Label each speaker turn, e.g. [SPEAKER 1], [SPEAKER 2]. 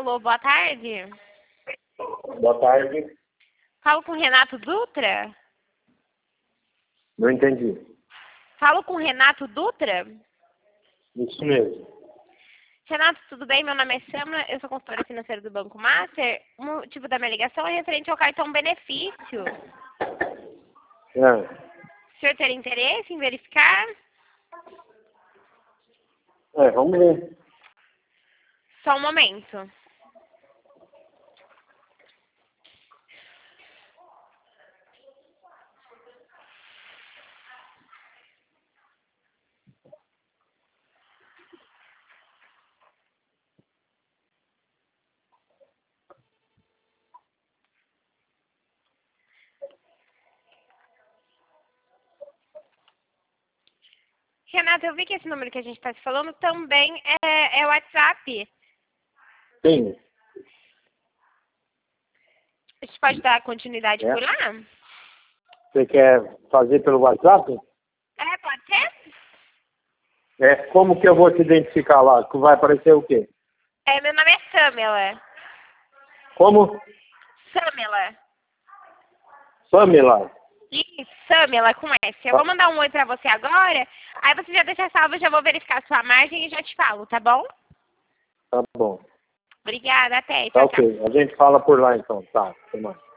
[SPEAKER 1] Alô, boa tarde.
[SPEAKER 2] Boa tarde.
[SPEAKER 1] Falo com o Renato Dutra?
[SPEAKER 2] Não entendi.
[SPEAKER 1] Falo com o Renato Dutra?
[SPEAKER 2] Isso mesmo.
[SPEAKER 1] Renato, tudo bem? Meu nome é Samla, eu sou consultora financeira do Banco Master. O motivo da minha ligação é referente ao cartão benefício. O senhor teria interesse em verificar?
[SPEAKER 2] Vamos ver.
[SPEAKER 1] Só um momento. Renato, eu vi que esse número que a gente está se falando também é WhatsApp.
[SPEAKER 2] Sim.
[SPEAKER 1] A gente pode dar continuidade por lá?
[SPEAKER 2] Você quer fazer pelo WhatsApp?
[SPEAKER 1] Pode ser?
[SPEAKER 2] Como que eu vou te identificar lá? Que vai aparecer o quê?
[SPEAKER 1] Meu nome é Samela.
[SPEAKER 2] Como?
[SPEAKER 1] Samela.
[SPEAKER 2] Pamela.
[SPEAKER 1] Isso, Samela com S. Eu vou mandar um oi pra você agora, aí você já deixa salvo, eu já vou verificar a sua margem e já te falo, tá bom?
[SPEAKER 2] Tá bom.
[SPEAKER 1] Obrigada, até.
[SPEAKER 2] Tá
[SPEAKER 1] Tchau, tchau.
[SPEAKER 2] ok. A gente fala por lá então. Tá. Até mais.